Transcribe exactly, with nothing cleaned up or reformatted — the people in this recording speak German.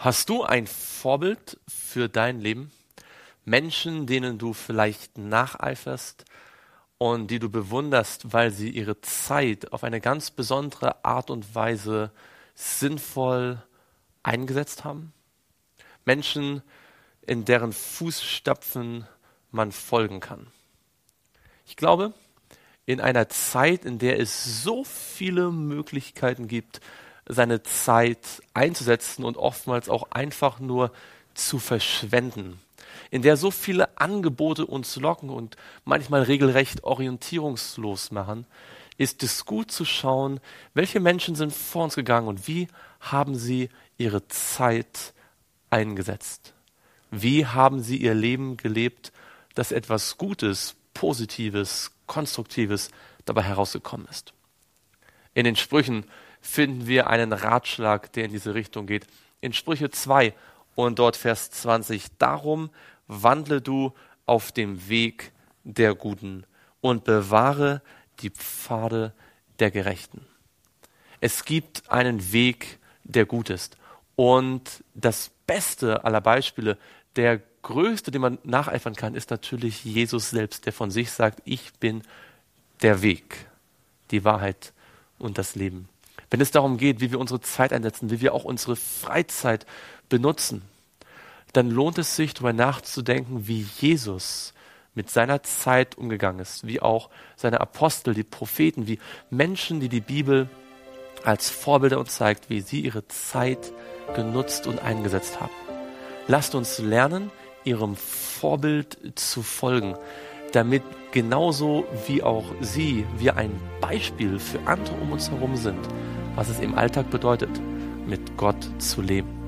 Hast du ein Vorbild für dein Leben? Menschen, denen du vielleicht nacheiferst und die du bewunderst, weil sie ihre Zeit auf eine ganz besondere Art und Weise sinnvoll eingesetzt haben? Menschen, in deren Fußstapfen man folgen kann. Ich glaube, in einer Zeit, in der es so viele Möglichkeiten gibt, seine Zeit einzusetzen und oftmals auch einfach nur zu verschwenden, in der so viele Angebote uns locken und manchmal regelrecht orientierungslos machen, ist es gut zu schauen, welche Menschen sind vor uns gegangen und wie haben sie ihre Zeit eingesetzt. Wie haben sie ihr Leben gelebt, dass etwas Gutes, Positives, Konstruktives dabei herausgekommen ist. In den Sprüchen finden wir einen Ratschlag, der in diese Richtung geht. In Sprüche zwei und dort Vers zwanzig. Darum wandle du auf dem Weg der Guten und bewahre die Pfade der Gerechten. Es gibt einen Weg, der gut ist. Und das Beste aller Beispiele, der größte, dem man nacheifern kann, ist natürlich Jesus selbst, der von sich sagt, ich bin der Weg, die Wahrheit und das Leben. Wenn es darum geht, wie wir unsere Zeit einsetzen, wie wir auch unsere Freizeit benutzen, dann lohnt es sich, darüber nachzudenken, wie Jesus mit seiner Zeit umgegangen ist, wie auch seine Apostel, die Propheten, wie Menschen, die die Bibel als Vorbilder uns zeigt, wie sie ihre Zeit genutzt und eingesetzt haben. Lasst uns lernen, ihrem Vorbild zu folgen, damit genauso wie auch sie, wir ein Beispiel für andere um uns herum sind, was es im Alltag bedeutet, mit Gott zu leben.